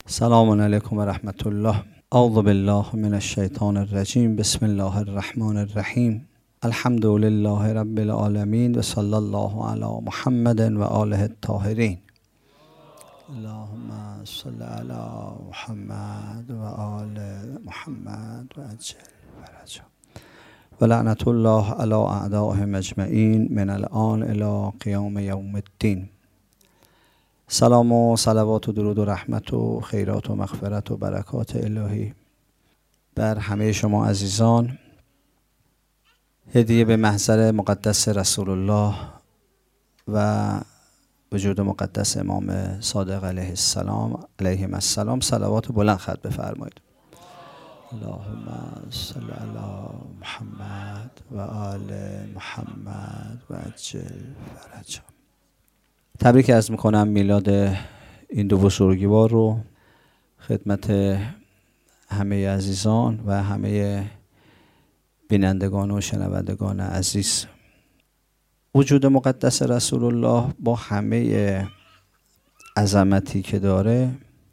سلام علیکم و رحمت الله. اعوذ بالله من الشیطان الرجیم. بسم الله الرحمن الرحیم. الحمد لله رب العالمین و صلی الله علی محمد و آله الطاهرین. اللهم صل علی محمد و آل محمد و عجل فرجهم و لعنت الله علی اعدائهم اجمعین من الآن الی قیام یوم الدین. سلام و صلوات و درود و رحمت و خیرات و مغفرت و برکات الهی بر همه شما عزیزان هدیه به محضر مقدس رسول الله و وجود مقدس امام صادق علیه السلام علیهم السلام صلوات بلند خط بفرمایید. اللهم صل علی محمد و آل محمد و عجل فرجهم. تبریک عرض میکنم میلاد این دو بزرگوار رو خدمت همه عزیزان و همه بینندگان و شنوندگان عزیز. وجود مقدس رسول الله با همه عظمتی که داره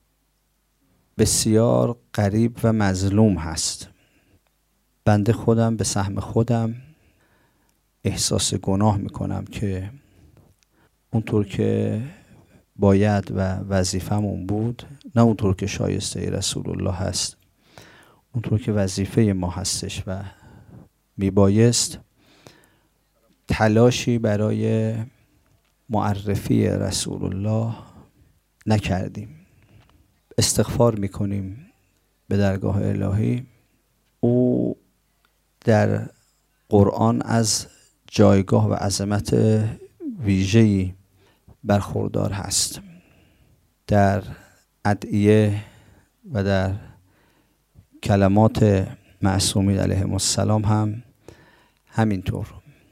بسیار غریب و مظلوم هست. بنده خودم به سهم خودم احساس گناه میکنم که اونطور که باید و وظیفمون بود، نه اونطور که شایسته رسول الله هست، اونطور که وظیفه ما هستش و میبایست تلاشی برای معرفی رسول الله نکردیم. استغفار میکنیم به درگاه الهی. او در قرآن از جایگاه و عظمت ویژه‌ای برخوردار هست. در ادعیه و در کلمات معصومین علیهم السلام هم همینطور.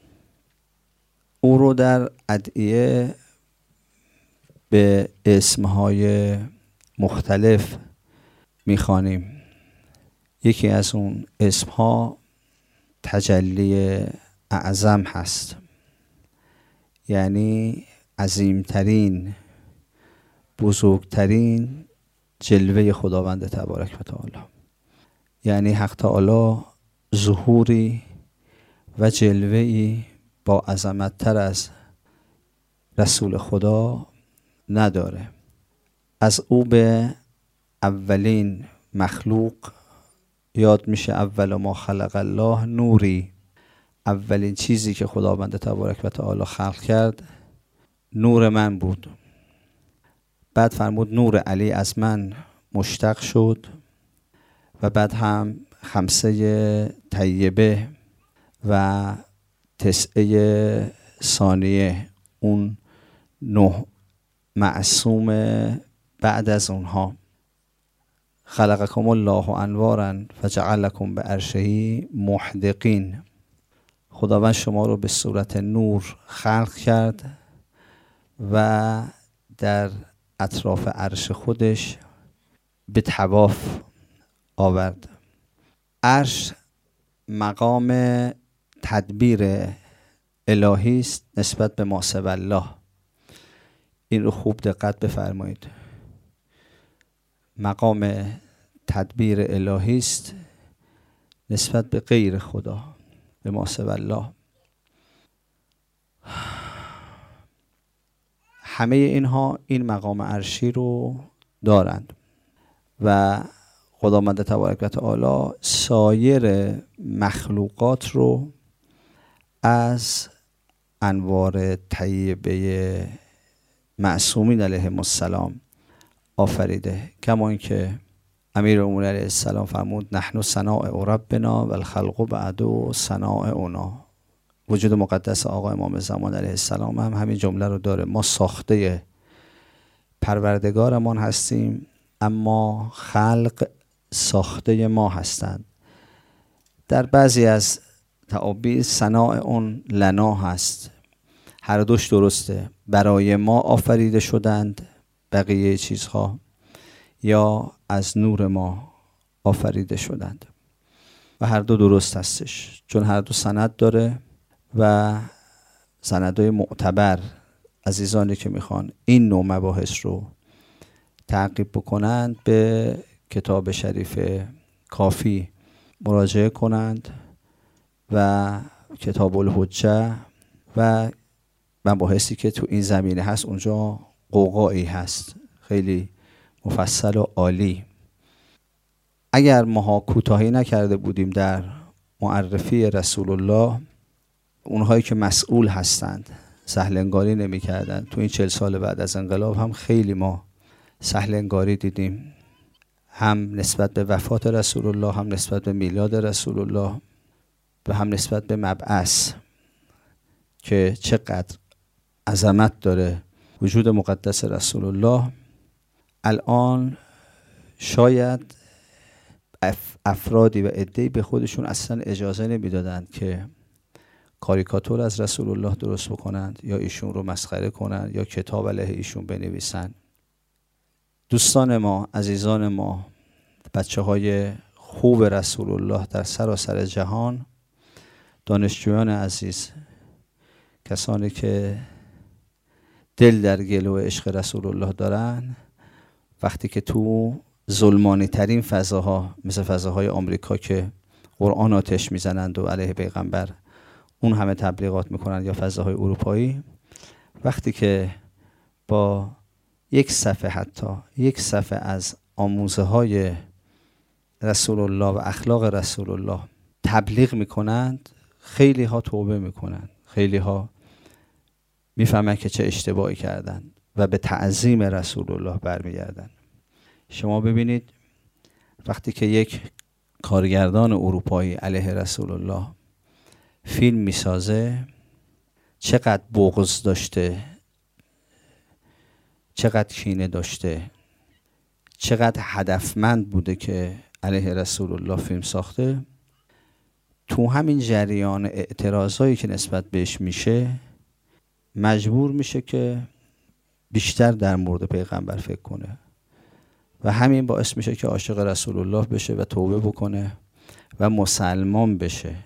او رو در ادعیه به اسمهای مختلف میخوانیم. یکی از اون اسمها تجلی اعظم هست، یعنی عظیمترین بزرگترین جلوه خداوند تبارک و تعالی. یعنی حق تعالی ظهوری و جلوه‌ای با عظمت تر از رسول خدا نداره. از او به اولین مخلوق یاد میشه اول ما خلق الله نوری. اولین چیزی که خداوند تبارک و تعالی خلق کرد نور من بود. بعد فرمود نور علی از من مشتق شد و بعد هم خمسه طیبه و تسعه ثانیه، اون 9 معصوم بعد از اونها. خلقکم الله انوارا فجعلکم بعرشه محدقین. خداوند شما رو به صورت نور خلق کرد و در اطراف عرش خودش به طواف آورد. عرش مقام تدبیر الهی است نسبت به ما سوی الله. این رو خوب دقت بفرمایید. مقام تدبیر الهی است نسبت به غیر خدا، به ما سوی الله. همه اینها این مقام عرشی رو دارند و خداوند تبارک و تعالی سایر مخلوقات رو از انوار طیبه معصومین علیهم السلام آفریده. کما اینکه امیرالمومنین علیه السلام فرمود نحن صنائع ربنا و الخلق بعد صنائعنا. وجود مقدس آقا امام زمان علیه السلام هم همین جمله رو داره. ما ساخته پروردگارمان هستیم اما خلق ساخته ما هستند. در بعضی از تعابیر صنائع لنا هست. هر دوش درسته. برای ما آفریده شدند بقیه چیزها، یا از نور ما آفریده شدند و هر دو درست هستش، چون هر دو سند داره و سندهای معتبر. عزیزانی که میخوان این نوع مباحث رو تعقیب بکنند به کتاب شریف کافی مراجعه کنند و کتاب الحجه و مباحثی که تو این زمینه هست. اونجا قوقایی هست خیلی مفصل و عالی. اگر ماها کوتاهی نکرده بودیم در معرفی رسول الله، اونهایی که مسئول هستند سهلنگاری نمی کردن. تو این 40 سال بعد از انقلاب هم خیلی ما سهلنگاری دیدیم، هم نسبت به وفات رسول الله، هم نسبت به میلاد رسول الله و هم نسبت به مبعث که چقدر عظمت داره وجود مقدس رسول الله. الان شاید افرادی و عده‌ای به خودشون اصلا اجازه نمیدادند که کاریکاتور از رسول الله درست بکنند یا ایشون رو مسخره کنند یا کتاب علیه ایشون بنویسند. دوستان ما، عزیزان ما، بچه‌های خوب رسول الله در سراسر جهان، دانشجویان عزیز، کسانی که دل در گلو عشق رسول الله دارن، وقتی که تو ظلمانی ترین فضاها مثل فضاهای آمریکا که قرآن آتش میزنند و علیه پیغمبر اون همه تبلیغات میکنند، یا فضاهای اروپایی، وقتی که با یک صفحه، حتی یک صفحه از آموزه های رسول الله و اخلاق رسول الله تبلیغ میکنند، خیلی ها توبه میکنند، خیلی ها میفهمند که چه اشتباهی کردند و به تعظیم رسول الله برمیگردند. شما ببینید وقتی که یک کارگردان اروپایی علیه رسول الله فیلم میسازه، چقدر بغض داشته، چقدر کینه داشته، چقدر هدفمند بوده که علیه رسول الله فیلم ساخته. تو همین جریان اعتراضایی که نسبت بهش میشه، مجبور میشه که بیشتر در مورد پیغمبر فکر کنه و همین باعث میشه که عاشق رسول الله بشه و توبه بکنه و مسلمان بشه.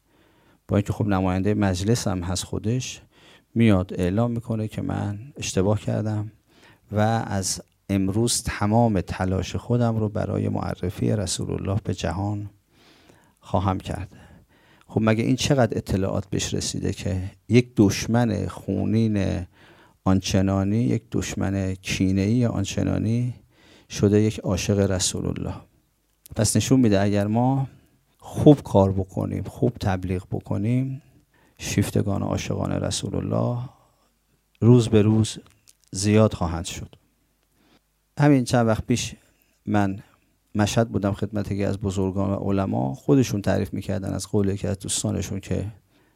با اینکه خب نماینده مجلس هم هست، خودش میاد اعلام میکنه که من اشتباه کردم و از امروز تمام تلاش خودم رو برای معرفی رسول الله به جهان خواهم کرد. خب مگه این چقدر اطلاعات بهش رسیده که یک دشمن خونین آنچنانی، یک دشمن کینه‌ای آنچنانی شده یک عاشق رسول الله. پس نشون میده اگر ما خوب کار بکنیم، خوب تبلیغ بکنیم، شیفتگان عاشقان رسول الله روز به روز زیاد خواهند شد. همین چند وقت پیش من مشهد بودم خدمت یکی از بزرگان و علما، خودشون تعریف میکردن از قول یکی از دوستانشون که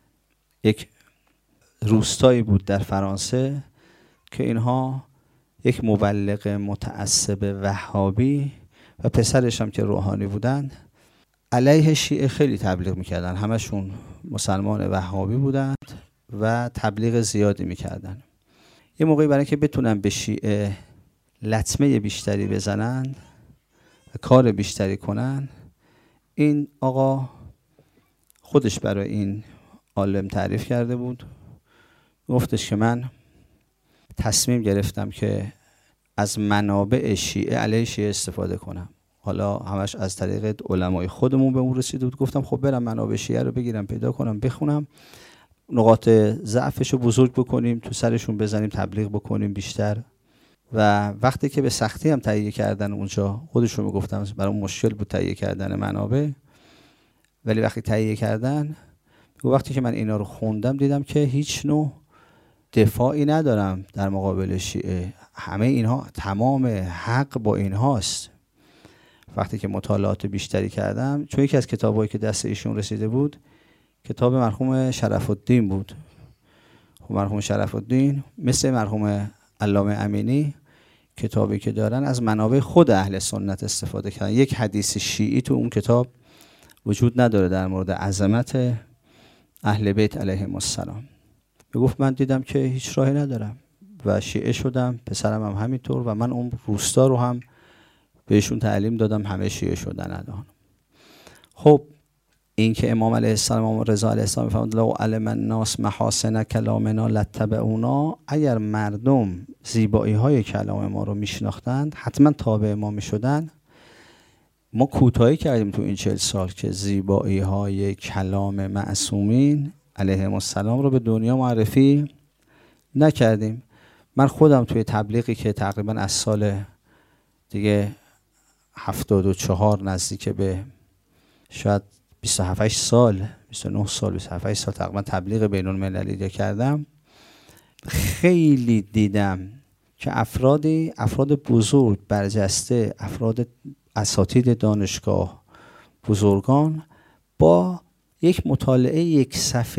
یک روستایی بود در فرانسه که اینها یک مبلغ متعصب وهابی و پسرش هم که روحانی بودن علیه شیعه خیلی تبلیغ میکردن. همشون مسلمان وهابی بودند و تبلیغ زیادی میکردن. یه موقعی برای که بتونن به شیعه لطمه بیشتری بزنن و کار بیشتری کنن، این آقا خودش برای این عالم تعریف کرده بود، گفتش که من تصمیم گرفتم که از منابع شیعه علیه شیعه استفاده کنم. حالا همش از طریق علمای خودمون به اون رسیده بود. گفتم خب برم منابع شیعه رو بگیرم، پیدا کنم، بخونم، نقاط ضعفش رو بزرگ بکنیم، تو سرشون بزنیم، تبلیغ بکنیم بیشتر. و وقتی که به سختی هم تهیه کردن اونجا، خودشون میگفتم برام مشکل بود تهیه کردن منابع، ولی وقتی تهیه کردن، وقتی که من اینا رو خوندم دیدم که هیچ نوع دفاعی ندارم در مقابل شیعه، همه اینها تمام حق با اینهاست. وقتی که مطالعات بیشتری کردم، چون یکی از کتابایی که دست ایشون رسیده بود کتاب مرحوم شرف الدین بود. خب مرحوم شرف الدین مثل مرحوم علامه امینی کتابی که دارن از منابع خود اهل سنت استفاده کردن. یک حدیث شیعی تو اون کتاب وجود نداره در مورد عظمت اهل بیت علیهم السلام. گفت من دیدم که هیچ راهی ندارم و شیعه شدم، پسرم هم همینطور و من اون روستا رو هم بهشون تعلیم دادم، همه شیعه شدن الان. خب این که امام علیه السلام، امام رضا علیه السلام فرمود لو علم الناس محاسن کلامنا لاتبعونا، اگر مردم زیبایی های کلام ما رو میشناختند حتما تابع ما میشدن. ما کوتاهی کردیم تو این 40 سال که زیبایی های کلام معصومین علیهم السلام رو به دنیا معرفی نکردیم. من خودم توی تبلیغی که تقریبا از سال دیگه 74 نزدیک به شاید 27 سال 29 سال 27 سال تقریبا تبلیغ بین المللی کردم، خیلی دیدم که افراد بزرگ برجسته، افراد اساتید دانشگاه، بزرگان با یک مطالعه یک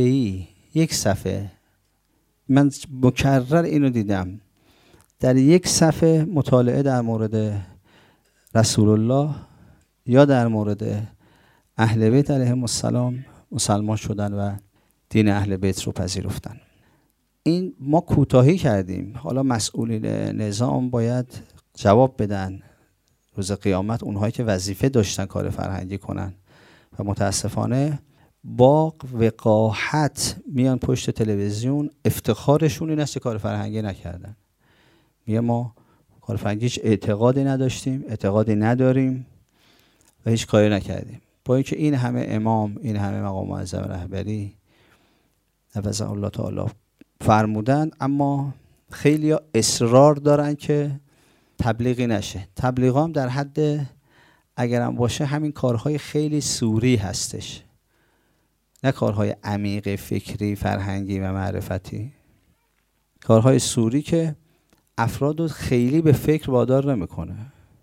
صفحه، من مکرر اینو دیدم، در یک صفحه مطالعه در مورد رسول الله یا در مورد اهل بیت علیهم السلام مسلمان شدن و دین اهل بیت رو پذیرفتن. این ما کوتاهی کردیم. حالا مسئولین نظام باید جواب بدن روز قیامت، اونهایی که وظیفه داشتن کار فرهنگی کنن و متاسفانه با وقاحت میان پشت تلویزیون، افتخارشون این است که کار فرهنگی نکردن. میگه ما کار فرهنگی هیچ اعتقادی نداشتیم، اعتقادی نداریم و هیچ کاری نکردیم. با اینکه این همه امام، این همه مقام معظم رهبری نفذ الله تعالی فرمودن، اما خیلی ها اصرار دارن که تبلیغی نشه. تبلیغ هم در حد اگرم باشه همین کارهای خیلی سوری هستش، نه کارهای عمیق فکری، فرهنگی و معرفتی. کارهای سوری که افراد رو خیلی به فکر وادار نمیکنه.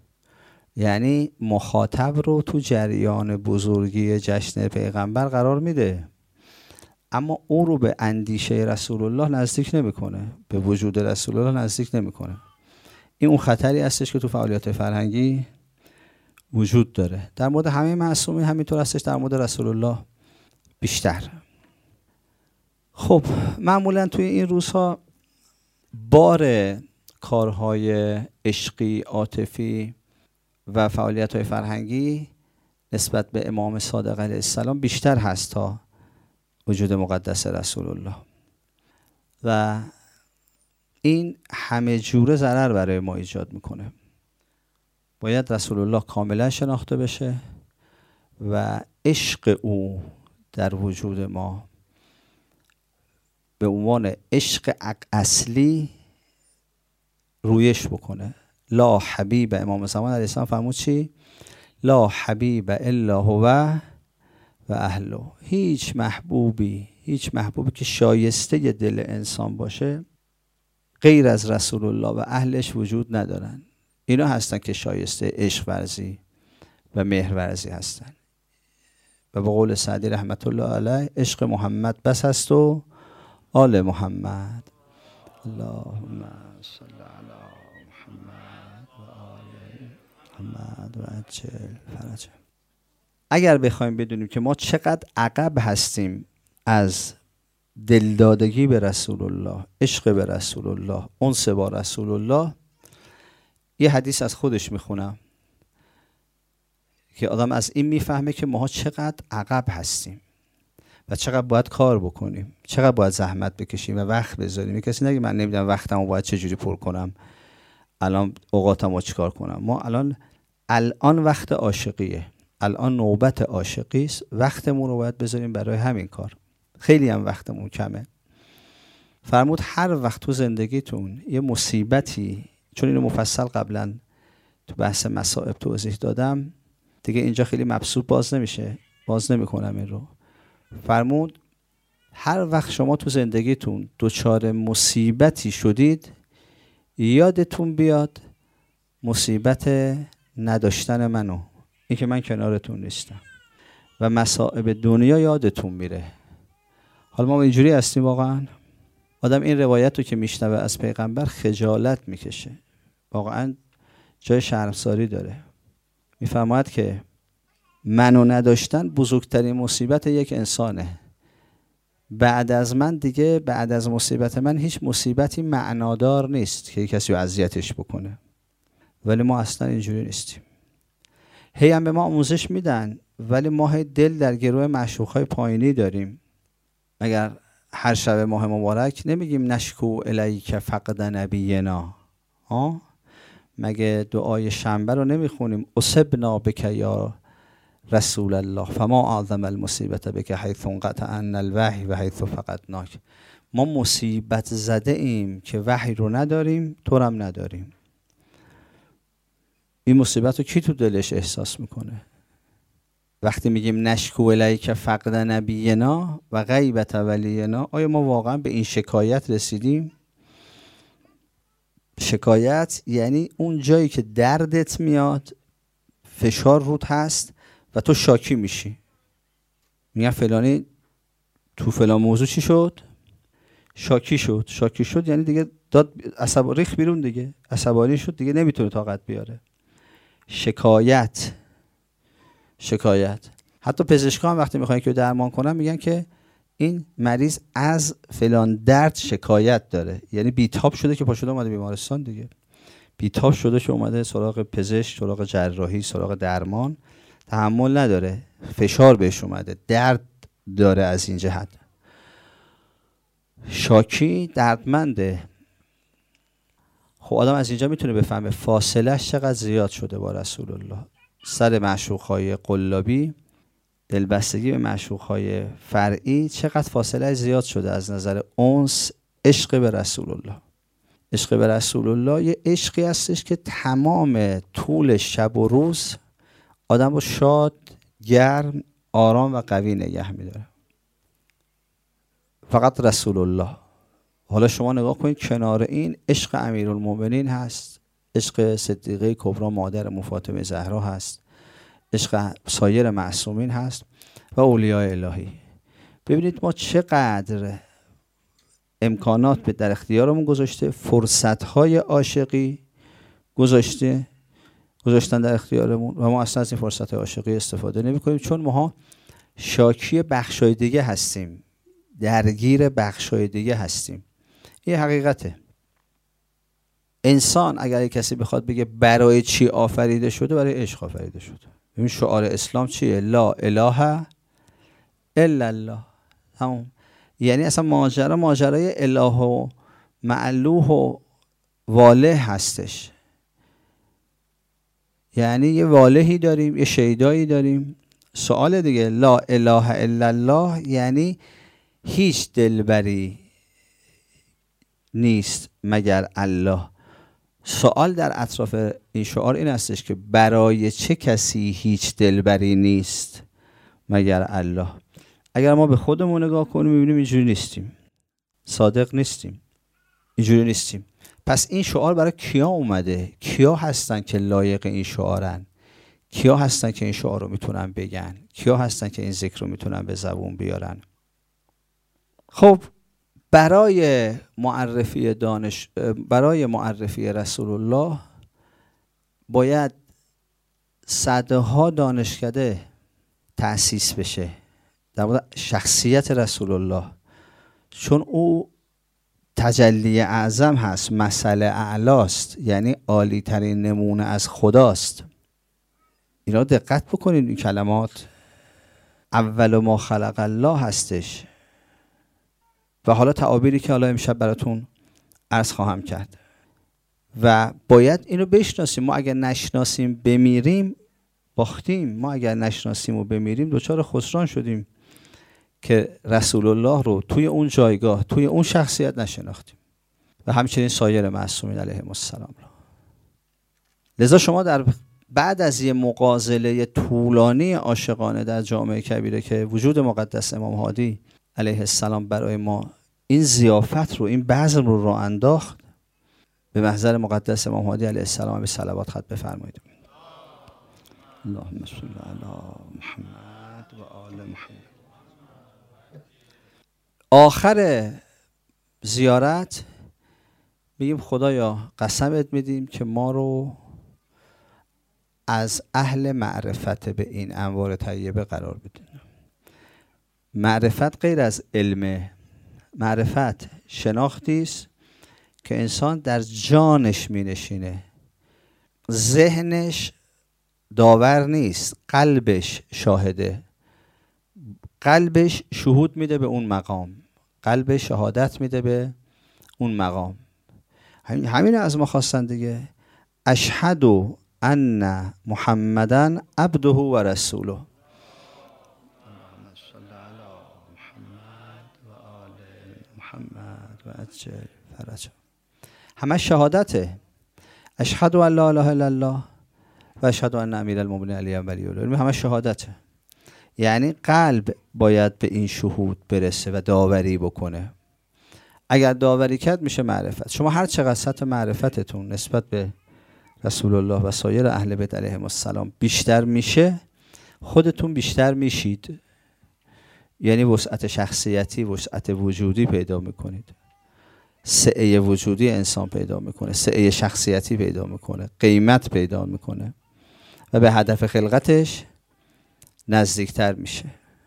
یعنی مخاطب رو تو جریان بزرگی جشن پیغمبر قرار میده، اما او رو به اندیشه رسول الله نزدیک نمیکنه، به وجود رسول الله نزدیک نمیکنه. این اون خطری هستش که تو فعالیت فرهنگی وجود داره. در مورد همه معصومین همینطور هستش، در مورد رسول الله بیشتر. خب معمولا توی این روزها بار کارهای عشقی، عاطفی و فعالیت‌های فرهنگی نسبت به امام صادق علیه السلام بیشتر هست تا وجود مقدس رسول الله و این همه جوره ضرر برای ما ایجاد میکنه. باید رسول الله کاملا شناخته بشه و عشق او در وجود ما به عنوان عشق اصلی رویش بکنه. لا حبیب، امام زمان علیه السلام فرمود چی؟ لا حبیب الا هو و اهله. هیچ محبوبی که شایسته دل انسان باشه غیر از رسول الله و اهلش وجود ندارن. اینا هستن که شایسته عشق ورزی و مهر ورزی هستن. و به قول سعدی رحمت الله علیه، عشق محمد بس است و آل محمد. اللهم صل علی محمد و آل محمد و عجل فرجه. اگر بخوایم بدونیم که ما چقدر عقب هستیم از دلدادگی به رسول الله، عشق به رسول الله، انس با رسول الله، یه حدیث از خودش میخونم که آدم از این میفهمه که ما چقدر عقب هستیم و چقدر باید کار بکنیم، چقدر باید زحمت بکشیم و وقت بذاریم. کسی نگه من نمیدونم وقتمو باید چجوری پر کنم، الان اوقاتمو چیکار کنم. ما الان وقت عاشقیه، الان نوبت عاشقی است، وقتمون رو باید بذاریم برای همین کار. خیلی هم وقتمون کمه. فرمود هر وقت تو زندگیتون یه مصیبتی، چون اینو مفصل قبلا تو بحث مصائب توضیح دادم دیگه اینجا خیلی مبسوط باز نمی‌کنم این رو. فرمود هر وقت شما تو زندگیتون دچار مصیبتی شدید، یادتون بیاد مصیبت نداشتن منو، این که من کنارتون نیستم، و مصائب دنیا یادتون میره. حالا ما اینجوری هستیم واقعا؟ آدم این روایت رو که میشنوه از پیغمبر خجالت میکشه، واقعا جای شرمساری داره. میفرماید که منو نداشتن بزرگترین مصیبت یک انسانه. بعد از مصیبت من هیچ مصیبتی معنادار نیست که کسی رو اذیتش بکنه، ولی ما اصلا اینجوری نیستیم. هی هم به ما آموزش میدن ولی ما دل در گروه معشوق‌های پایینی داریم. مگر هر شب ماه مبارک نمیگیم نشکو الیک فقد نبینا؟ مگه دعای شنبه رو نمیخونیم اصبنا بک یا رسول الله فما اعظم المصیبت بک حیث انقطع عنا الوحی و حیث فقدناک؟ ما مصیبت زده ایم که وحی رو نداریم، تو هم نداریم. این مصیبت رو کی تو دلش احساس میکنه؟ وقتی میگیم نشکو الیک فقد نبینا و غیبت ولینا، آیا ما واقعا به این شکایت رسیدیم؟ شکایت یعنی اون جایی که دردت میاد، فشار رود هست و تو شاکی میشی، میگن فلانی تو فلان موضوع چی شد؟ شاکی شد یعنی دیگه داد عصبانی ریخ بیرون، دیگه عصبانی شد، دیگه نمیتونه طاقت بیاره. شکایت. حتی پزشکان وقتی میخوان که درمان کنن میگن که این مریض از فلان درد شکایت داره، یعنی بیتاب شده که پاشده اومده بیمارستان دیگه، بیتاب شده که اومده سراغ پزشک، سراغ جراحی، سراغ درمان، تحمل نداره، فشار بهش اومده، درد داره. از این جهت شاکی دردمنده. خب آدم از اینجا میتونه بفهمه فاصلهش چقدر زیاد شده با رسول الله. سر معشوقهای قلابی، دلبستگی به معشوقهای فرعی، چقدر فاصله زیاد شده از نظر انس. عشق به رسول الله، عشق به رسول الله یه عشقی هستش که تمام طول شب و روز آدم رو شاد، گرم، آرام و قوی نگه میداره. فقط رسول الله. حالا شما نگاه کنید کنار این عشق امیرالمومنین هست، عشق صدیقه کبری مادر فاطمه زهرا هست، عشق سایر معصومین هست و اولیاء الهی. ببینید ما چقدر امکانات در اختیارمون گذاشته، فرصت‌های عاشقی گذاشتن در اختیارمون و ما اصلا از این فرصت‌های عاشقی استفاده نمی‌کنیم، چون ما شاکی بخشای دیگه هستیم، درگیر بخشای دیگه هستیم. این حقیقته. انسان اگر یک کسی بخواد بگه برای چی آفریده شده، برای عشق آفریده شده. ببین شعار اسلام چیه؟ لا اله الا الله. همون یعنی اصلا ماجرای اله و معلوه و واله هستش. یعنی یه والهی داریم، یه شیدایی داریم. سوال دیگه، لا اله الا الله یعنی هیچ دلبری نیست مگر الله. سوال در اطراف این شعار این هستش که برای چه کسی هیچ دلبری نیست مگر الله؟ اگر ما به خودمون نگاه کنیم میبینیم اینجوری نیستیم، صادق نیستیم، اینجوری نیستیم. پس این شعار برای کیا اومده؟ کیا هستن که لایق این شعارن؟ کیا هستن که این شعار رو میتونن بگن؟ کیا هستن که این ذکر رو میتونن به زبون بیارن؟ خب برای معرفی رسول الله باید صدها دانشکده تأسیس بشه در مورد شخصیت رسول الله، چون او تجلی اعظم هست، مثل اعلاست، یعنی عالی ترین نمونه از خداست. اینا دقت بکنید، این کلمات اول ما خلق الله هستش. و حالا تعابیری که حالا امشب براتون عرض خواهم کرد و باید اینو بشناسیم. ما اگر نشناسیم بمیریم باختیم. ما اگر نشناسیم و بمیریم دچار خسران شدیم که رسول الله رو توی اون جایگاه، توی اون شخصیت نشناختیم و همچنین سایر معصومین علیهم السلام. لذا شما در بعد از یه مغازله طولانی عاشقانه در جامعه کبیره که وجود مقدس امام هادی علیه السلام برای ما این ضیافت رو، این بزم رو راه انداخت، به محضر مقدس امام هادی علیه السلام به صلوات ختم بفرمایید. اللهم صل علی محمد و آل محمد. آخر زیارت میگیم خدایا قسمت میدیم که ما رو از اهل معرفت به این انوار طیبه قرار بدین. معرفت غیر از علمه. معرفت شناختی است که انسان در جانش می نشینه، ذهنش داور نیست، قلبش شاهده، قلبش شهود میده به اون مقام، قلبش شهادت میده به اون مقام. همین از ما خواستن دیگه. اشهد ان محمدن عبده و رسوله. محمد و عجل فرجه. همه شهادته. اشهد ان لا اله الا الله و اشهد ان امیرالمؤمنین علی ولی الله. همه شهادته. یعنی قلب باید به این شهود برسه و داوری بکنه. اگر داوری کرد میشه معرفت. شما هر چقدر سطح معرفتتون نسبت به رسول الله و سایر اهل بیت علیهم السلام بیشتر میشه، خودتون بیشتر میشید. یعنی وسعت شخصیتی، وسعت وجودی پیدا میکنید، سعه وجودی انسان پیدا میکنه، سعه شخصیتی پیدا میکنه، قیمت پیدا میکنه و به هدف خلقتش نزدیکتر میشه.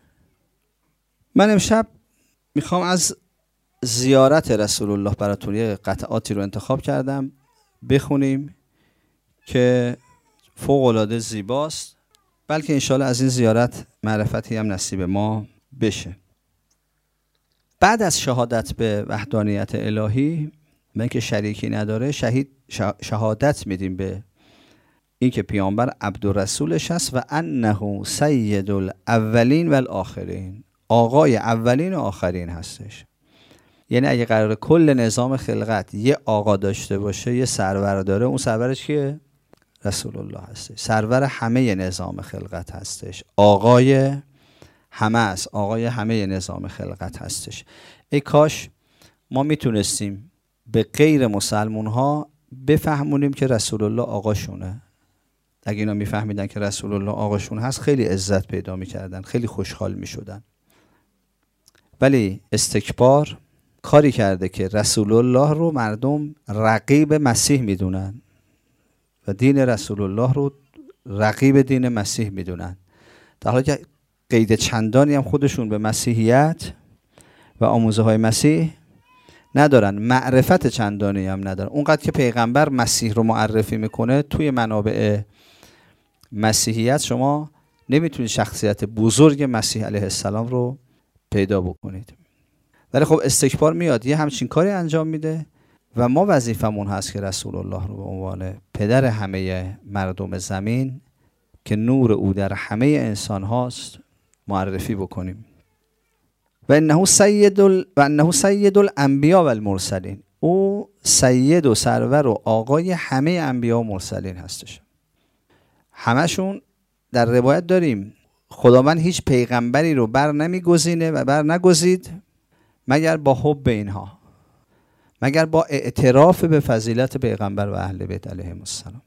من امشب میخوام از زیارت رسول الله براتون یه قطعاتی رو انتخاب کردم بخونیم که فوق العاده زیباست، بلکه انشالله از این زیارت معرفتی هم نصیب ما بشه. بعد از شهادت به وحدانیت الهی، من که شریکی نداره، شهادت میدیم به این که پیامبر عبدالرسولش هست و انه سید الاولین و الاخرین، آقای اولین و آخرین هستش. یعنی اگه قرار کل نظام خلقت یه آقا داشته باشه، یه سرور داره، اون سرورش کیه؟ رسول الله هستش. سرور همه نظام خلقت هستش، آقای همه است، آقای همه نظام خلقت هستش. ای کاش ما میتونستیم به غیر مسلمون ها بفهمونیم که رسول الله آقاشونه. اگه اینا میفهمیدن که رسول الله آقاشون هست، خیلی عزت پیدا میکردن، خیلی خوشحال میشدن. ولی استکبار کاری کرده که رسول الله رو مردم رقیب مسیح میدونن و دین رسول الله رو رقیب دین مسیح میدونن، در حالی که قید چندانی هم خودشون به مسیحیت و آموزه های مسیح ندارن، معرفت چندانی هم ندارن. اونقدر که پیغمبر مسیح رو معرفی میکنه، توی منابع مسیحیت شما نمیتونید شخصیت بزرگ مسیح علیه السلام رو پیدا بکنید. ولی خب استکبار میاد یه همچین کاری انجام میده و ما وظیفمون هست که رسول الله رو به عنوان پدر همه مردم زمین که نور او در همه انسان هاست معرفی بکنیم. و انه سید الانبیا و المرسلین، او سید و سرور و آقای همه انبیا و مرسلین هستش. همشون در روایت داریم خداوند هیچ پیغمبری رو بر نمیگزینه و بر نگزید مگر با حب اینها، مگر با اعتراف به فضیلت پیغمبر و اهل بیت علیهم السلام.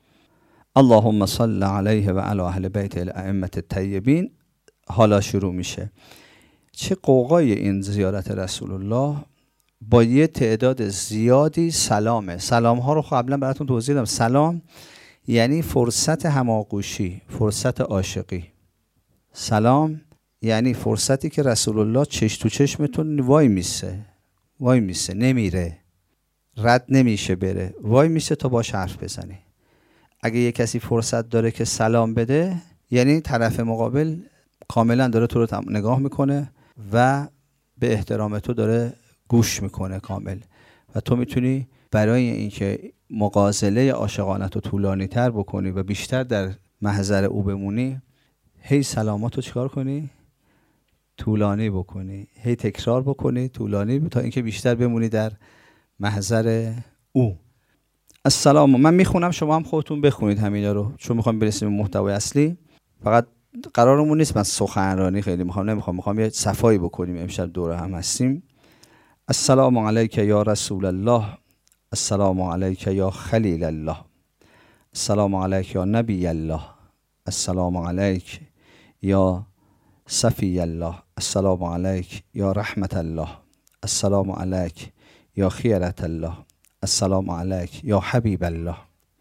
اللهم صل علیه و علی اهل بیت الائمه الطیبین. حالا شروع میشه. چه قوقای این زیارت رسول الله با یه تعداد زیادی سلامه. سلام ها رو قبلا براتون توضیح دادم. سلام یعنی فرصت هماغوشی، فرصت عاشقی. سلام یعنی فرصتی که رسول الله چش تو چشمتون وای میسه، نمیره، رد نمیشه بره، وای میسه تا باش حرف بزنی. اگه یه کسی فرصت داره که سلام بده، یعنی طرف مقابل کاملا داره تو رو نگاه میکنه و به احترام تو داره گوش میکنه کامل، و تو میتونی برای اینکه مغازله عاشقانت رو طولانی تر بکنی و بیشتر در محضر او بمونی، هی سلاماتو چیکار کنی؟ طولانی بکنی، هی تکرار بکنی طولانی، تا اینکه بیشتر بمونی در محضر او. السلام. من میخونم، شما هم خودتون بخونید همینا رو، چون میخوام برسیم به محتوای اصلی. فقط قرارمون نیست من سخنرانی خیلی میخوام یه صفایی بکنیم. امشب دور هم هستیم. السلام علیک یا رسول الله، السلام علیک یا خلیل الله، السلام علیک یا نبی الله، السلام علیک یا صفی الله، السلام علیک یا رحمت الله، السلام علیک یا خیرت الله، السلام علیک یا حبیب الله،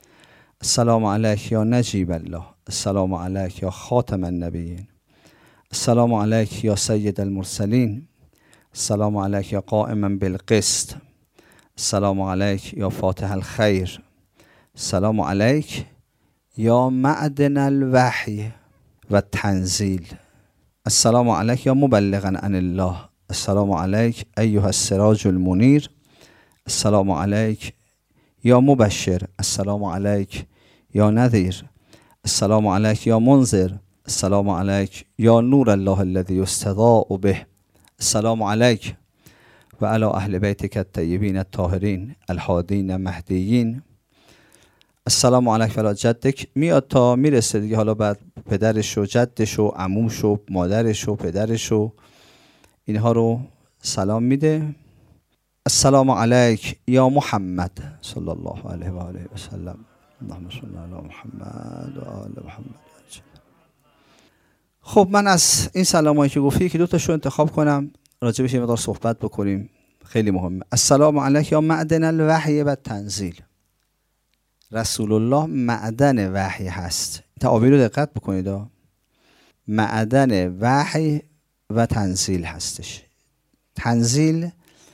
السلام علیک یا نجیب الله، السلام علیک یا خاتم النبیین، السلام علیک یا سید المرسلین، السلام علیک یا قائما بالقسط، السلام علیک یا فاتح الخیر، السلام علیک یا معدن الوحی و تنزیل. السلام علیک یا مبلغا عن الله. السلام علیک ایها السراج المنیر. السلام علیک یا مبشر. السلام علیک یا نذیر. السلام علیک یا منذر. السلام علیک یا نور الله الذی یستضاء به. السلام علیک و علی اهل بیتک الطیبین الطاهرین الهادین مهدیین. السلام علیک و علی جدک. میاد تا میرسه دیگه، حالا بعد پدرش و جدش و عموش و مادرش و پدرش و اینها رو سلام میده. السلام علیک یا محمد صلی الله علیه و آله و سلم. اللهم صل علی محمد و آل محمد. خب من از این سلامایی که گفتی که دو تاشو انتخاب کنم راجع بهش یه مقدار صحبت بکنیم، خیلی مهمه. السلام علیک یا معدن الوحی و تنزیل. رسول الله معدن وحی هست. تعابیر رو دقت بکنید. معدن وحی و تنزیل هستش. تنزیل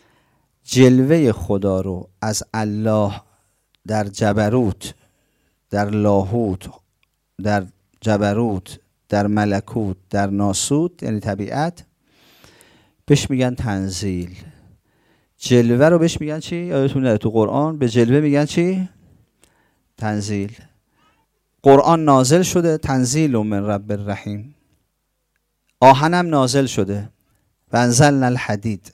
جلوه خدا رو از الله در جبروت، در لاهوت، در جبروت، در ملکوت، در ناسوت یعنی طبیعت، بهش میگن تنزیل. جلوه رو بهش میگن چی؟ یادتون نره تو قرآن به جلوه میگن چی؟ تنزیل. قرآن نازل شده، تنزیل من رب الرحیم. آهنم نازل شده، و انزلنا الحدید.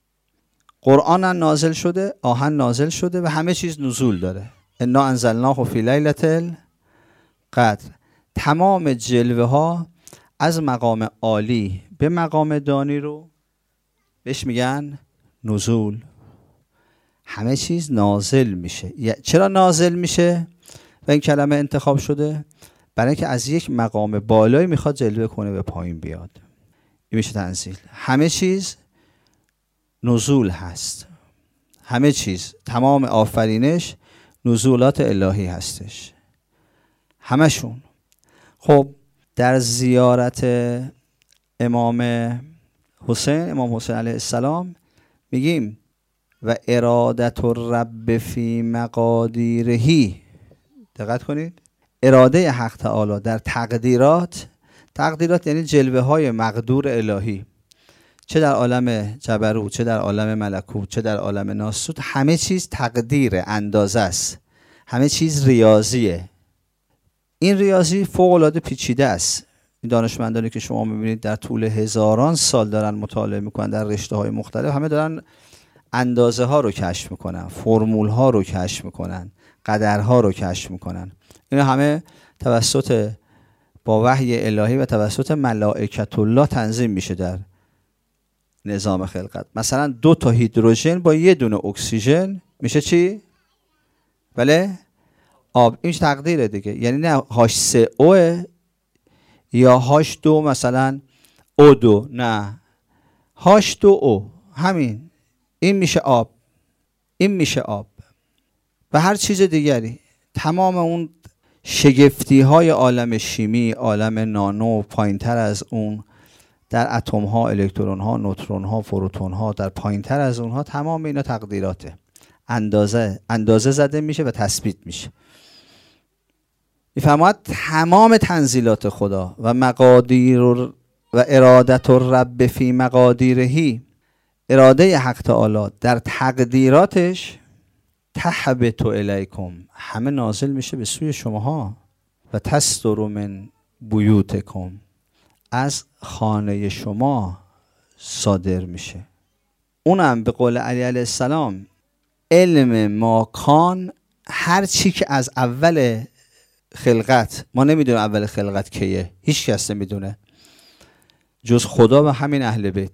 قرآن هم نازل شده، آهن نازل شده و همه چیز نزول داره. انا انزلناه فی لیلة القدر. تمام جلوه ها از مقام عالی به مقام دانی رو بهش میگن نزول. همه چیز نازل میشه. چرا نازل میشه و این کلمه انتخاب شده؟ برای اینکه از یک مقام بالایی میخواد جلوه کنه به پایین بیاد. این میشه تنزیل. همه چیز نزول هست. همه چیز، تمام آفرینش نزولات الهی هستش، همشون. خب در زیارت امام حسین علیه السلام میگیم و ارادت الرب فی مقادیرهی. دقت کنید، اراده حق تعالی در تقدیرات. تقدیرات یعنی جلوه های مقدور الهی، چه در عالم جبروت، چه در عالم ملکوت، چه در عالم ناسوت. همه چیز تقدیر، اندازه است. همه چیز ریاضیه. این ریاضی فوق العاده پیچیده است. این دانشمندانی که شما میبینید در طول هزاران سال دارن مطالعه میکنن در رشته های مختلف، همه دارن اندازه ها رو کشف میکنن، فرمول ها رو کشف میکنن، قدرها رو کشف میکنن. اینا همه توسط با وحی الهی و توسط ملائکت الله تنظیم میشه در نظام خلقت. مثلا 2 تا هیدروژن با 1 دونه اکسیژن میشه چی؟ بله؟ آب. این تقدیره دیگه. یعنی نه H3O یا H2 مثلا O2، نه H2O، همین. این میشه آب، این میشه آب و هر چیز دیگری. تمام اون شگفتی های عالم شیمی، عالم نانو، پایین تر از اون در اتم ها، الکترون ها، نوترون ها، پروتون ها، در پایین تر از اونها، تمام اینا تقدیراته. اندازه زده میشه و تثبیت میشه. میفرماید تمام تنزیلات خدا و مقادیر و ارادت الرب فی مقادیرهی، اراده حق تعالی در تقدیراتش، تهبط الیکم، همه نازل میشه به سوی شماها. و تصدر من بیوتکم، از خانه شما صادر میشه. اونم به قول علی علیه السلام علم ماکان، هر چی که از اول خلقت، ما نمیدونیم اول خلقت کیه، هیچ کس نمیدونه جز خدا و همین اهل بیت.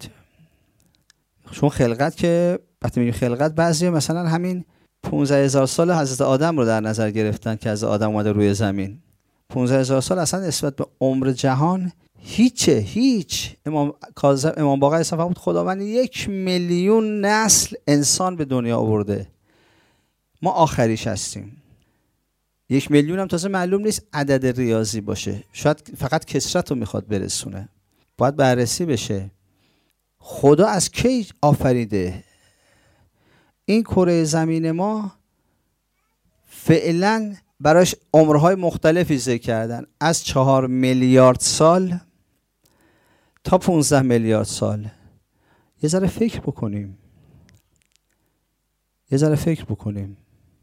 چون خلقت که وقتی میگیم خلقت، بعضی مثلا همین 15,000 سال حضرت آدم رو در نظر گرفتن که از آدم اومده روی زمین. 15,000 سال اصلا نسبت به عمر جهان هیچ. امام باقر اسلام فرمود خداوند 1,000,000 نسل انسان به دنیا آورده، ما آخریش هستیم. 1,000,000 هم تازه معلوم نیست عدد ریاضی باشه، شاید فقط کثرت رو میخواد برسونه. باید بررسی بشه خدا از کی آفریده. این کره زمین ما فعلا براش عمرهای مختلفی ذکر کردن، از 4 میلیارد سال تا 15 میلیارد سال. یه ذره فکر بکنیم.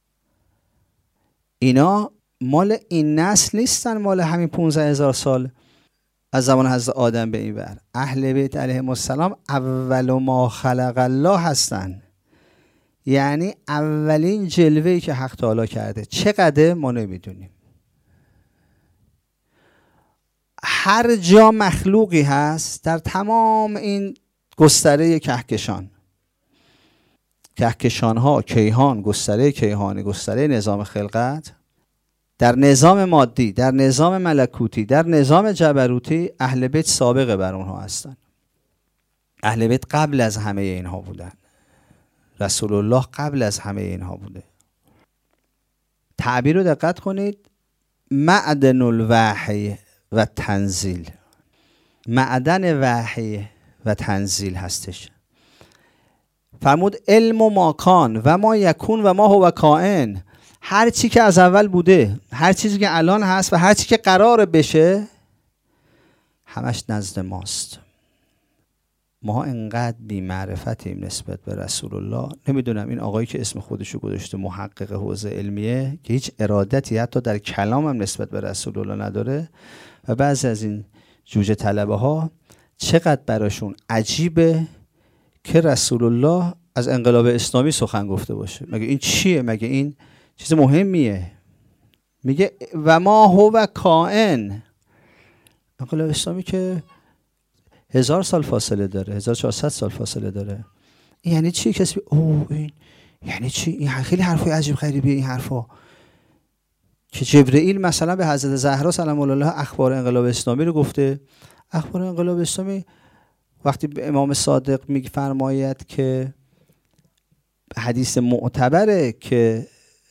اینا مال این نسل نیستن، مال همین 15,000 سال از زمان حضرت آدم به این ور. اهل بیت علیهم السلام اول ما خلق الله هستن، یعنی اولین جلوه‌ای که حق تعالی کرده. چقدر ما نمیدونیم. هر جا مخلوقی هست در تمام این گستره کهکشان ها، کیهان، گستره کیهانی، گستره نظام خلقت، در نظام مادی، در نظام ملکوتی، در نظام جبروتی، اهل بیت سابقه بر اونها هستن. اهل بیت قبل از همه اینها بودن. رسول الله قبل از همه اینها بوده. تعبیر رو دقت کنید. معدن الوحی و تنزیل، معدن وحی و تنزیل هستش. فرمود علم و ماکان و ما یکون و ما هو کائن. هر چی که از اول بوده، هر چیزی که الان هست و هر چی که قرار بشه، همش نزد ماست. ما انقدر بی معرفتیم نسبت به رسول الله. نمیدونم این آقایی که اسم خودشو گذاشته محقق حوزه علمیه، که هیچ ارادتی حتی در کلام هم نسبت به رسول الله نداره، و بعضی از این جوجه طلبه ها چقدر براشون عجیبه که رسول الله از انقلاب اسلامی سخن گفته باشه. مگه این چیه؟ مگه این چیز مهمیه؟ میگه و ما هو کائن. انقلاب اسلامی که 1000 سال فاصله داره، 1400 سال فاصله داره. این یعنی چی؟ کسی این یعنی چی؟ این خیلی حرفای عجیب غریبه. این حرفا که جبرئیل مثلا به حضرت زهرا سلام الله اخبار انقلاب اسلامی رو گفته. اخبار انقلاب اسلامی وقتی به امام صادق میفرماید که حدیث معتبره که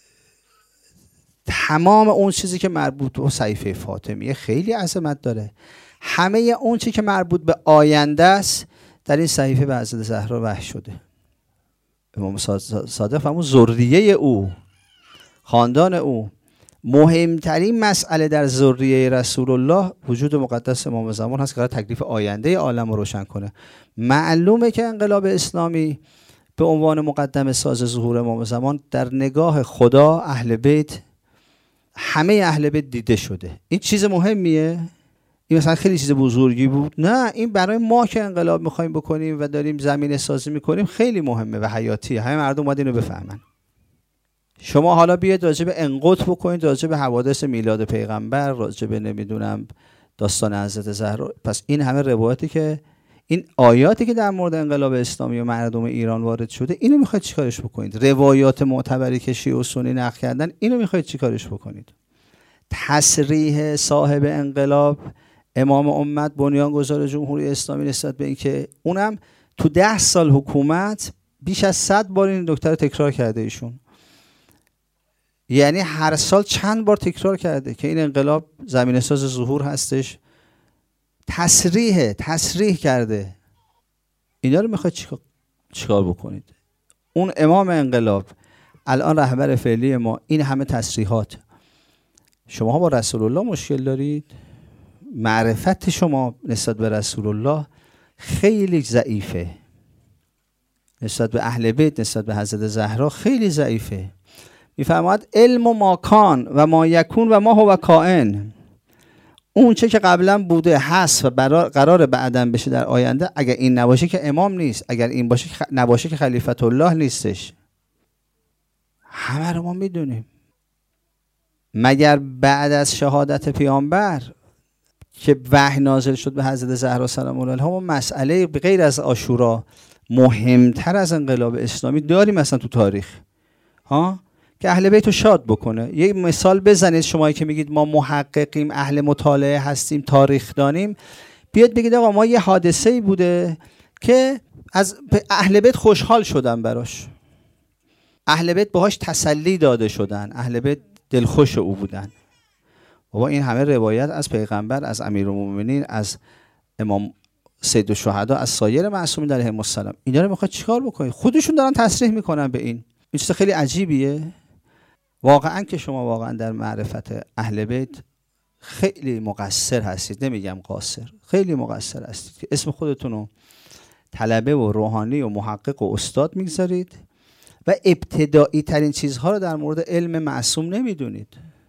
تمام اون چیزی که مربوط به صحیفه فاطمیه خیلی عظمت داره، همه اون چیزی که مربوط به آینده است در این صحیفه به حضرت زهرا وحی شده. امام صادق فرمود ذریه او، خاندان او، مهمترین مسئله در ذریه رسول الله وجود مقدس امام زمان هست که قرار تکلیف آینده عالم رو روشن کنه. معلومه که انقلاب اسلامی به عنوان مقدم ساز ظهور امام زمان در نگاه خدا، اهل بیت، همه اهل بیت دیده شده. این چیز مهمیه؟ این مثلا خیلی چیز بزرگی بود؟ نه، این برای ما که انقلاب میخوایم بکنیم و داریم زمینه سازی میکنیم خیلی مهمه و حیاتیه. همه مردم باید اینو بفهمن. شما حالا بیاید راجع به انقط بکنید، راجع به حوادث میلاد پیغمبر، راجع به نمیدونم داستان حضرت زهرا. پس این همه روایتی که، این آیاتی که در مورد انقلاب اسلامی و مردم ایران وارد شده، اینو میخواید چیکارش بکنید؟ روایات معتبری که شیعه و سنی نقل کردن، اینو میخواید چیکارش بکنید؟ تصریح صاحب انقلاب امام امت بنیانگذار جمهوری اسلامی نسبت به اینکه اونم تو 10 سال حکومت بیش از 100 بار این دکتر تکرار کرده ایشون، یعنی هر سال چند بار تکرار کرده که این انقلاب زمینه ساز ظهور هستش. تصریح کرده. اینا رو میخواید چیکار بکنید؟ اون امام انقلاب الان رهبر فعلی ما، این همه تصریحات. شما با رسول الله مشکل دارید؟ معرفت شما نسبت به رسول الله خیلی ضعیفه، نسبت به اهل بیت، نسبت به حضرت زهرا خیلی ضعیفه. میفرماید علم و ماکان و ما یکون و ما هو کائن. اون چه که قبلا بوده هست و قرار بعداً بشه در آینده. اگر این نباشه که امام نیست، اگر این باشه نباشه که خلیفت الله نیستش. همه رو ما میدونیم. مگر بعد از شهادت پیامبر که وحی نازل شد به حضرت زهرا سلام الله علیها، مسئله غیر از عاشورا مهمتر از انقلاب اسلامی داریم مثلا تو تاریخ که اهل بیت رو شاد بکنه؟ یه مثال بزنید شمایی که میگید ما محققیم، اهل مطالعه هستیم، تاریخ دانیم، بیاد بگید آقا ما یه حادثه‌ای بوده که از اهل بیت خوشحال شدن براش، اهل بیت باهاش تسلی داده شدن، اهل بیت دلخوش او بودن. بابا این همه روایت از پیغمبر، از امیرالمومنین، از امام سید الشهدا، از سایر معصومین علیهم السلام، اینا رو میخواد چیکار بکنید؟ خودشون دارن تصریح میکنن به این چیز خیلی عجیبیه. واقعا که شما واقعا در معرفت اهل بیت خیلی مقصر هستید، نمیگم قاصر، خیلی مقصر هستید که اسم خودتون رو طلبه و روحانی و محقق و استاد میگذارید و ابتدایی ترین چیزها رو در مورد علم معصوم نمیدونید.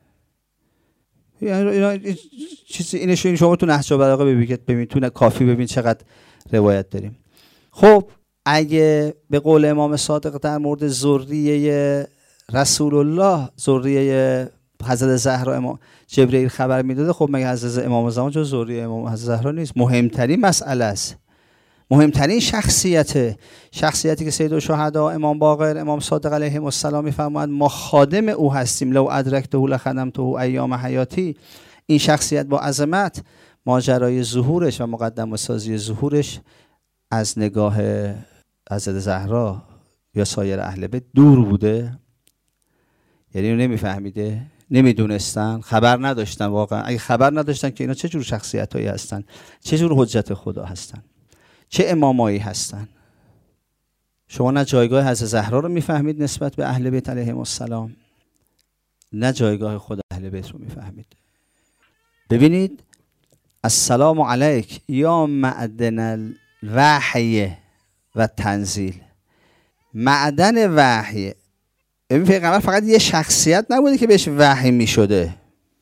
اینا چیزی اینو شما تو نهج البلاغه ببینید، تو کافی ببین چقدر روایت داریم. خب اگه به قول امام صادق در مورد ذریه رسول الله، ذریه حضرت زهرا امام جبرئیل خبر میداده، خب مگه حضرت امام زمان جز ذریه امام حضرت زهرا نیست؟ مهمترین مسئله است، مهمترین شخصیتی که سید الشهدا امام باقر امام صادق علیه السلام میفرمایند ما خادم او هستیم، لو ادرکته لخدمته ایام حیاتی. این شخصیت با عظمت، ماجرای ظهورش و مقدمه سازی ظهورش از نگاه حضرت زهرا یا سایر اهل بیت دور بوده، یعنی اینو نمیفهمیده، نمیدونستن، خبر نداشتن. واقعا اگه خبر نداشتن که اینا چه جور شخصیتایی هستن، چه جور حجت خدا هستن، چه امامایی هستن. شما نه جایگاه حضرت زهرا رو میفهمید نسبت به اهل بیت علیهم السلام، نه جایگاه خود اهل بیت رو میفهمید. ببینید، السلام علیک یا معدن الوحی و تنزیل. معدن وحی، این پیغمبر فقط یه شخصیت نبوده که بهش وحی میشده،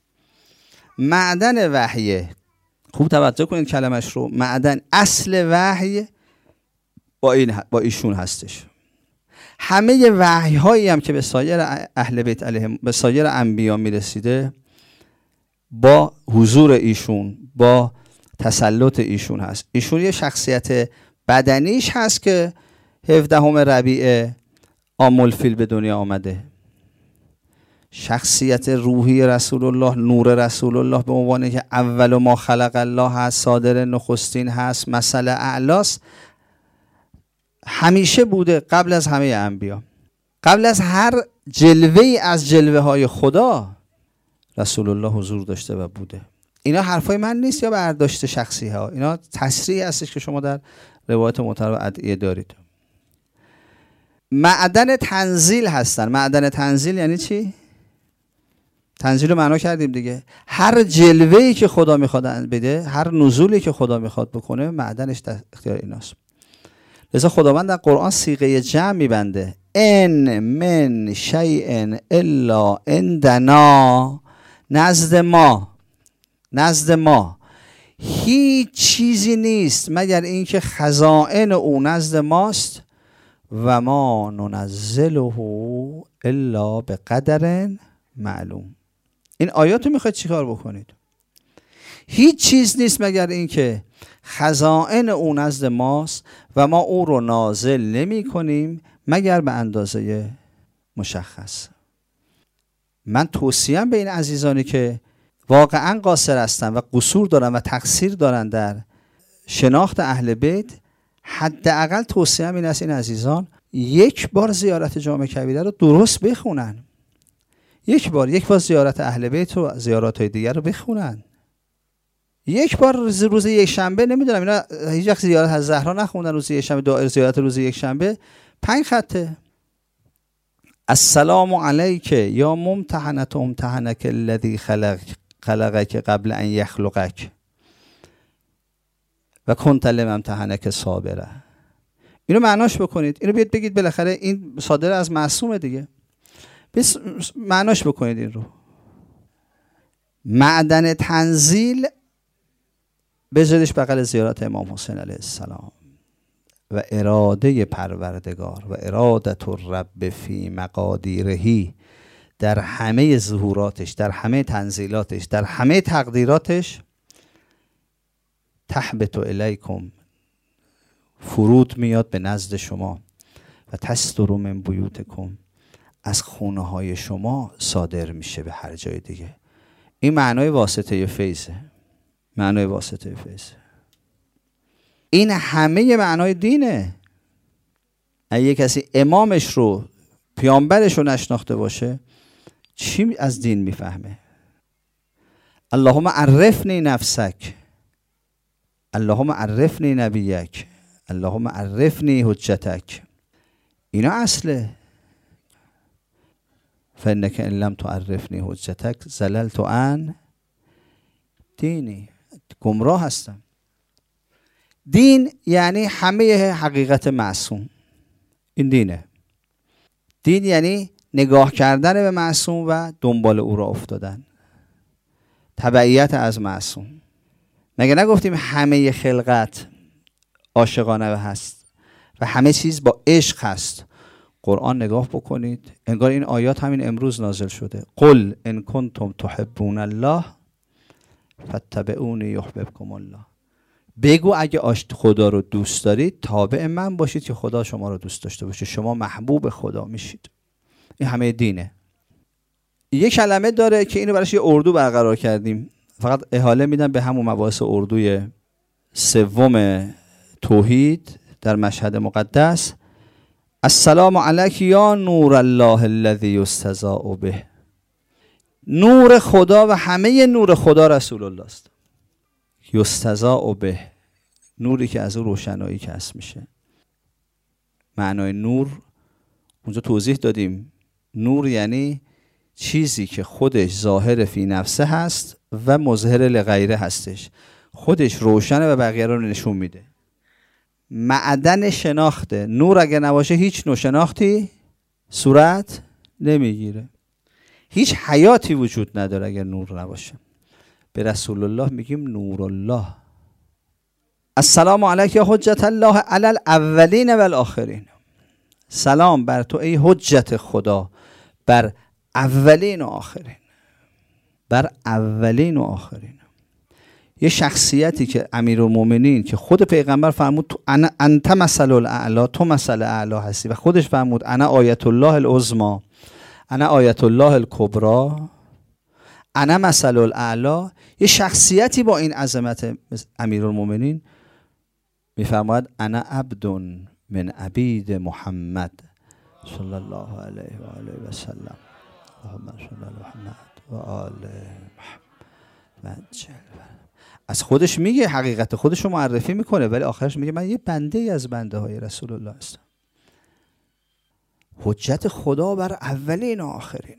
معدن وحیه. خوب توجه کنید کلمش رو، معدن، اصل وحی با ایشون هستش. همه وحی هایی هم که به سایر اهل بیت علیهم، به سایر انبیا میرسیده، با حضور ایشون، با تسلط ایشون هست. ایشون یه شخصیت بدنیش هست که 17 ربیع عام الفیل به دنیا آمده. شخصیت روحی رسول الله، نور رسول الله به عنوان که اول ما خلق الله هست، صادر نخستین هست، مثل اعلاست، همیشه بوده قبل از همه انبیا. قبل از هر جلوه‌ای از جلوه های خدا رسول الله حضور داشته و بوده. اینا حرفای من نیست یا برداشت شخصی ها، اینا تصریح هستش که شما در روایت معتبر ادعیه دارید. معدن تنزیل هستن. معدن تنزیل یعنی چی؟ تنزیل رو معنا کردیم دیگه. هر جلوه‌ای که خدا میخواد بده، هر نزولی که خدا میخواد بکنه، معدنش در اختیار ایناست. لذا خداوند در قرآن صیغه جمع میبنده، ان من شیء الا عندنا، نزد ما هیچ چیزی نیست مگر اینکه خزائن او نزد ماست، و ما ننزله الا بقدر معلوم. این آیاتو میخواید چیکار بکنید؟ هیچ چیز نیست مگر اینکه خزائن او نزد ماست و ما او رو نازل نمی کنیم مگر به اندازه مشخص. من توصیم به این عزیزانی که واقعا قاصر هستن و قصور دارن و تقصیر دارن در شناخت اهل بیت، حداقل توصیم این است این عزیزان یک بار زیارت جامع کبیره رو درست بخونن. یک بار زیارت اهل بیت رو، زیارات‌های دیگر رو بخونن. یک بار روز یک شنبه، نمیدونم اینا هیچ وقت زیارت از زهرا نخوندن روز یک شنبه، دائره زیارت روز یک شنبه 5 خطه. السلام علیک یا ممتحنة امتحنک الذی خلقک قبل ان یخلقک و کنت لمن امتحنک صابرا. اینو معناش بکنید، اینو بیاد بگید بالاخره این صادر از معصومه دیگه. بس معناش بکنید این رو. معدن تنزیل بذارش بغل زیارت امام حسین علیه السلام و اراده پروردگار و ارادت الرب فی مقادیرهی، در همه ظهوراتش، در همه تنزیلاتش، در همه تقدیراتش، تحبط الیکم، فرود میاد به نزد شما، و تستر من بیوتکم، از خونه های شما صادر میشه به هر جای دیگه. این معنای واسطه فیضه، معنای واسطه فیضه. این همه معنای دینه. اگه کسی امامش رو، پیامبرش رو نشناخته باشه، چی از دین میفهمه؟ اللهم عرفنی نفسک، اللهم عرفنی نبیک، اللهم عرفنی حجتک. اینا اصله. فانک ان لم تعرفنی حجتک زللت عن دینی، گمراه هستم. دین یعنی همه حقیقت معصوم، این دینه. دین یعنی نگاه کردن به معصوم و دنبال او را افتادن، تبعیت از معصوم. مگه نگفتیم همه خلقت عاشقانه هست و همه چیز با عشق هست؟ قرآن نگاه بکنید، انگار این آیات همین امروز نازل شده. قل ان کنتم تحبون الله فاتبعونی یحببکم الله. بگو اگه خدا رو دوست دارید تابع من باشید که خدا شما رو دوست داشته باشه، شما محبوب خدا میشید. این همه دینه. یه کلمه داره که اینو براش یه اردو برقرار کردیم، فقط احاله میدم به همون مباحث اردوی سوم توحید در مشهد مقدس. السلام علیک یا نور الله الذی یستضاء به. نور خدا و همه نور خدا رسول الله است. یستضاء به، نوری که از او روشنایی کسب میشه. معنای نور اونجا توضیح دادیم. نور یعنی چیزی که خودش ظاهر فی نفسه هست و مظهر لغیره هستش، خودش روشنه و بقیه رو نشون میده. معدن شناخته. نور اگه نباشه هیچ نوع شناختی صورت نمیگیره، هیچ حیاتی وجود نداره اگر نور نباشه. به رسول الله میگیم نور الله. السلام علیک یا حجت الله علی الاولین و الاخرین. سلام بر تو ای حجت خدا بر اولین و آخرین. بر اولین و آخرین. یه شخصیتی که امیرالمومنین که خود پیغمبر فرمود تو انت مثل الاعلی، تو مثل اعلی هستی، و خودش فرمود انا آیت الله العظمی، انا آیت الله الکبری، انا مثل الاعلی. یه شخصیتی با این عظمت امیرالمومنین میفرماید انا عبد من عبید محمد صلی الله علیه و آله و سلم. اللهم صل علی محمد و آل محمد. از خودش میگه، حقیقت خودش رو معرفی میکنه، ولی آخرش میگه من یه بنده ای از بنده های رسول الله هستم. حجت خدا بر اولین و آخرین.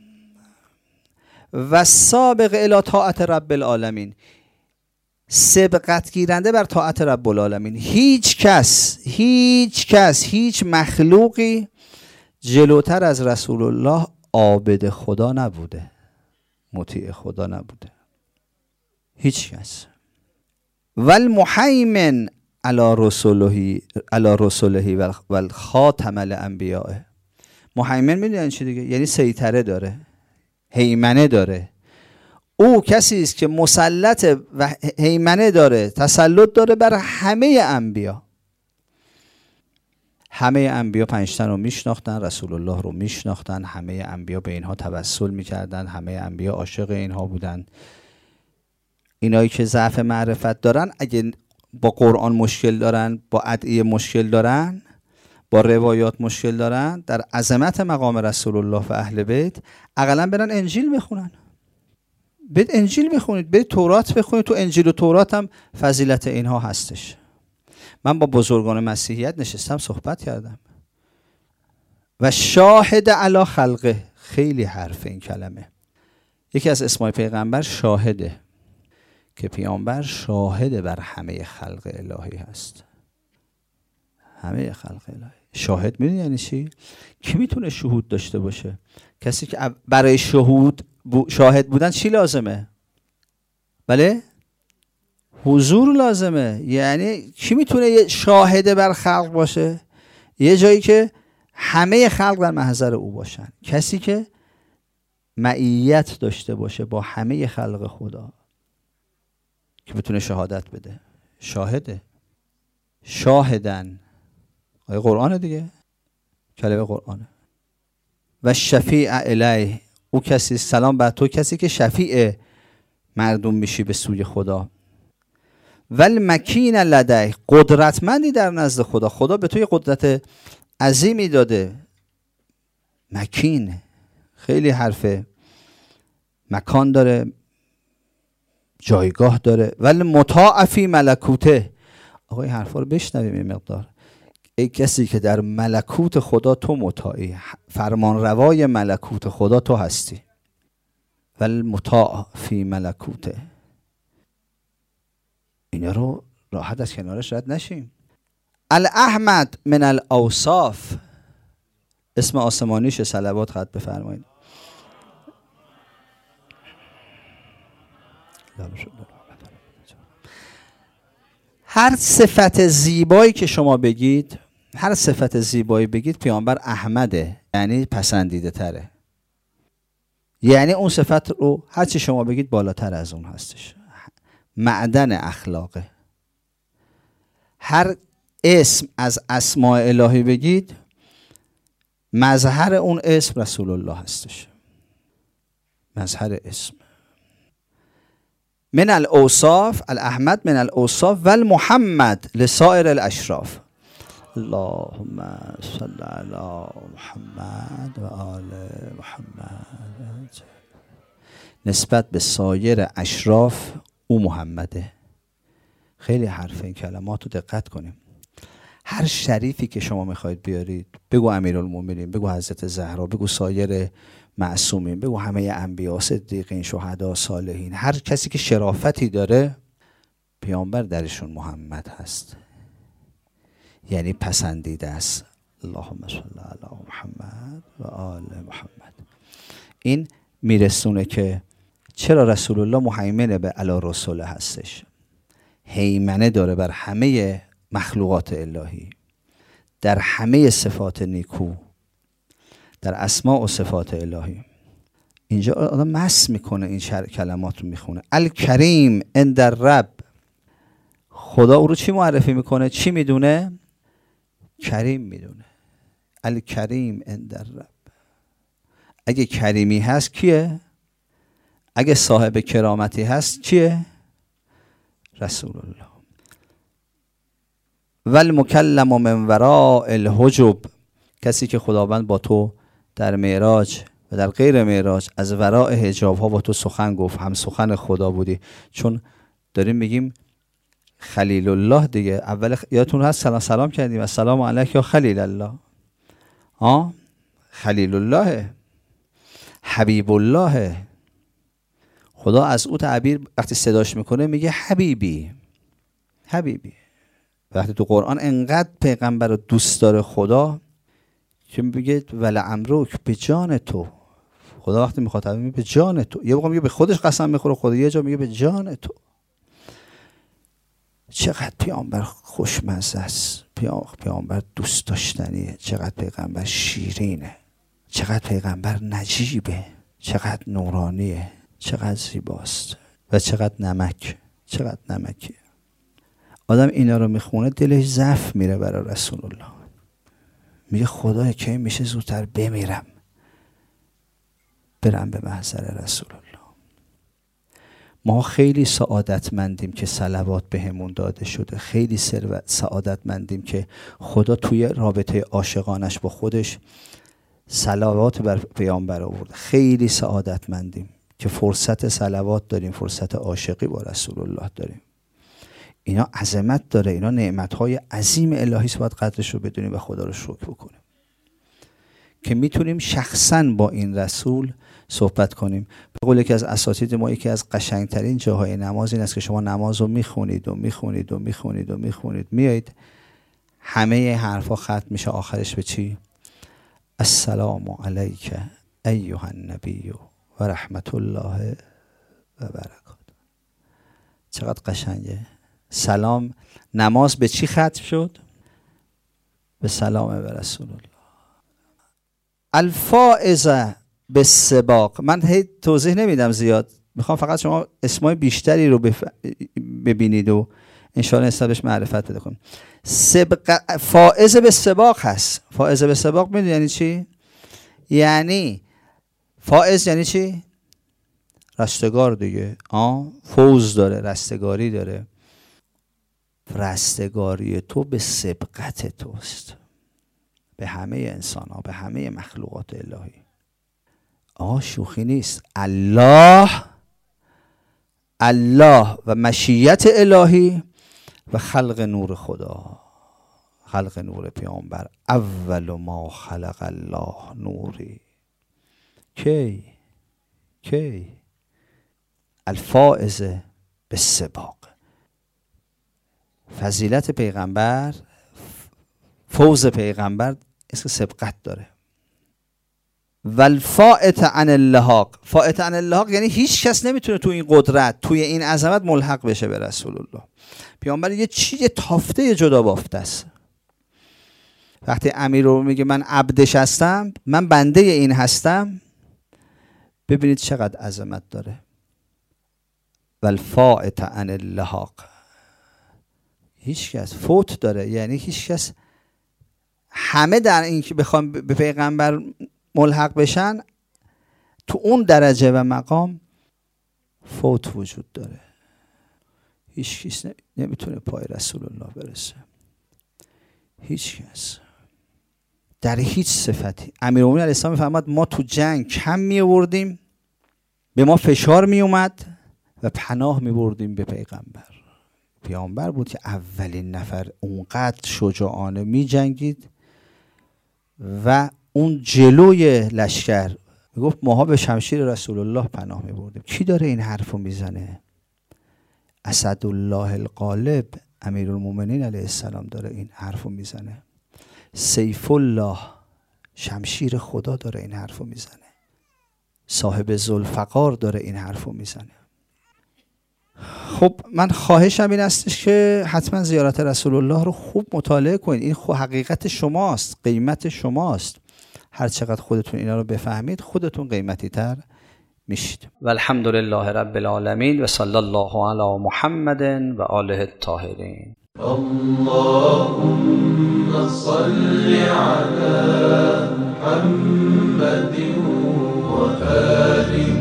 و سابق الی طاعت رب العالمین. سبقت گیرنده بر طاعت رب العالمین. هیچ کس هیچ مخلوقی جلوتر از رسول الله عابد خدا نبوده، مطیع خدا نبوده، هیچ کس. والمهیمن علی رسله و الخاتم الانبیاء. مهیمن میدونین چی دیگه؟ یعنی سیطره داره، هیمنه داره. او کسی است که مسلط و هیمنه داره، تسلط داره بر همه انبیا. همه انبیا 5 تا رو میشناختن، رسول الله رو میشناختن، همه انبیا به اینها توسل میکردن، همه انبیا عاشق اینها بودن. اینایی که ضعف معرفت دارن، اگه با قرآن مشکل دارن، با ادعیه مشکل دارن، با روایات مشکل دارن، در عظمت مقام رسول الله و اهل بیت اقلا برن انجیل بخونن. برید انجیل بخونید، برید تورات بخونید. تو انجیل و تورات هم فضیلت اینها هستش. من با بزرگان مسیحیت نشستم صحبت کردم. و شاهد علی خلقه، خیلی حرف این کلمه. یکی از اسمای پیغمبر شاهده، که پیامبر شاهد بر همه خلق الهی هست. همه خلق الهی. شاهد میدونی یعنی چی؟ کی میتونه شهود داشته باشه؟ کسی که برای شاهد بودن چی لازمه؟ بله؟ حضور لازمه. یعنی کی میتونه یه شاهد بر خلق باشه؟ یه جایی که همه خلق در محضر او باشن. کسی که معیت داشته باشه با همه خلق خدا، که بتونه شهادت بده. شاهده. شاهدن آیه قرآن دیگه، کلمه قرآنه. و شفیع الیه، او کسی، سلام بر تو کسی که شفیع مردم میشی به سوی خدا. ول مکین لدیه، قدرتمندی در نزد خدا. خدا به تو یه قدرت عظیمی داده. مکین خیلی حرفه، مکان داره، جایگاه داره. ولی مطاع فی ملکوته. آقا این حرفا رو بشنویم یه مقدار. ای کسی که در ملکوت خدا تو مطاعی، فرمان روای ملکوت خدا تو هستی. والمطاع فی ملکوته. اینا رو راحت از کنارش رد نشیم. الاحمد من الاوصاف، اسم آسمانیش صلوات خط بفرمایید. هر صفت زیبایی که شما بگید، هر صفت زیبایی بگید پیامبر احمده، یعنی پسندیده تره. یعنی اون صفت رو هر چی شما بگید بالاتر از اون هستش. معدن اخلاقه. هر اسم از اسماء الهی بگید، مظهر اون اسم رسول الله هستش. مظهر اسم. من الاوصاف، الاحمد من الاوصاف و المحمد لسائر الاشراف. اللهم صل علی محمد و آل محمد. نسبت به سایر اشراف او محمده. خیلی حرف این کلمات رو دقت کنیم. هر شریفی که شما میخواید بیارید، بگو امیرالمومنین، بگو حضرت زهرا، بگو سایر معصومین، بگو همه انبیا، صدیقین، شهدا، صالحین، هر کسی که شرافتی داره پیامبر درشون محمد هست، یعنی پسندیده است. اللهم صل علی محمد و آل محمد. این میرسونه که چرا رسول الله مهیمن به علی رسول هستش، هیمنه داره بر همه مخلوقات الهی، در همه صفات نیکو، در اسماء و صفات الهی. اینجا آدم مس میکنه این کلمات رو میخونه. الکریم عند الرب. خدا او رو چی معرفی میکنه؟ چی میدونه؟ کریم میدونه. الکریم عند الرب. اگه کریمی هست کیه؟ اگه صاحب کرامتی هست کیه؟ رسول الله. والمکلم من وراء الحجب. کسی که خداوند با تو در معراج و در غیر معراج از وراء حجاب ها با تو سخن گفت، هم سخن خدا بودی. چون داریم میگیم خلیل الله دیگه. اول یادتون هست سلام کردیم السلام علیک یا خلیل الله. خلیل الله، حبیب الله. خدا از او تعبیر وقتی صداش میکنه میگه حبیبی، حبیبی. وقتی تو قرآن انقدر پیغمبر رو دوست داره خدا که میگه ولعمرک، به جان تو. خدا وقتی مخاطب میگه به جان تو، یه موقع میگه به خودش قسم میخوره خدا، یه جا میگه به جان تو. چقدر پیامبر خوشمزه است، پیامبر دوست داشتنیه، چقدر پیغمبر شیرینه، چقدر پیغمبر نجیبه، چقدر نورانیه، چقدر زیباست و چقدر نمک، چقدر نمکیه. آدم اینا رو میخونه دلش ضعف میره برای رسول الله. میگه خدای کی میشه زودتر بمیرم برم به محضر رسول الله. ما خیلی سعادتمندیم که صلوات بهمون داده شده، خیلی سعادتمندیم که خدا توی رابطه عاشقانش با خودش صلوات بر پیامبر آورد. خیلی سعادتمندیم که فرصت صلوات داریم، فرصت عاشقی با رسول الله داریم. اینا عظمت داره، اینا نعمت‌های عظیم الهی است، باید قدرش رو بدونیم و خدا رو شکر بکنیم که میتونیم شخصاً با این رسول صحبت کنیم. به قول یکی از اساتید ما، یکی از قشنگترین جاهای نماز این است که شما نماز رو میخونید و میخونید و میخونید و میخونید، میایید همه حرفا ختم میشه، آخرش به چی؟ السلام علیک ایها النبی و رحمت الله و برکاته. چقدر قشنگه. سلام، نماز به چی ختم شد؟ به سلام به رسول الله. الفائزه بالسباق. من هی توضیح نمیدم زیاد، میخوام فقط شما اسمای بیشتری رو ببینید و انشاءالله نسبتش معرفت پیدا کنید. فائزه بالسباق هست. فائزه بالسباق میدونی یعنی چی؟ یعنی فائز یعنی چی؟ رستگار دیگه. فوز داره، رستگاری داره. رستگاری تو به سبقت توست، به همه انسان ها، به همه مخلوقات الهی. شوخی نیست. الله و مشیت الهی و خلق نور خدا، خلق نور پیامبر اول ما خلق الله نوری. کی الفائز بالسباق. فضیلت پیغمبر، فوز پیغمبر اسم سبقت داره. والفائت عن اللحاق. فائت عن اللحاق یعنی هیچ کس نمیتونه تو این قدرت، توی این عظمت ملحق بشه به رسول الله. پیامبر یه تافته جدا بافته است. وقتی امیر رو میگه من عبدش هستم، من بنده این هستم، ببینید چقدر عظمت داره. والفائت عن اللحاق. هیچ کس فوت داره، یعنی هیچ کس، همه در این که بخوام به پیغمبر ملحق بشن تو اون درجه و مقام فوت وجود داره. هیچ کس نمیتونه پای رسول الله برسه. هیچ کس در هیچ صفتی. امیرالمومنین علیه السلام میفرماد ما تو جنگ کم می آوردیم، به ما فشار می اومد و پناه می بردیم به پیامبر بود که اولین نفر اونقدر شجاعانه می جنگید و اون جلوی لشکر میگفت ماها به شمشیر رسول الله پناه می بردیم. کی داره این حرفو میزنه؟ اسدالله الغالب امیرالمومنین علیه السلام داره این حرفو میزنه. سیف الله، شمشیر خدا، داره این حرفو میزنه. صاحب ذوالفقار داره این حرفو میزنه. خب من خواهشم این استش که حتما زیارت رسول الله رو خوب مطالعه کنید. این حقیقت شماست، قیمت شماست. هر چقدر خودتون اینا رو بفهمید خودتون قیمتی تر میشید. و الحمدلله رب العالمین و صلی الله علی محمد و آله الطاهرین. اللهم صل علی محمد و آله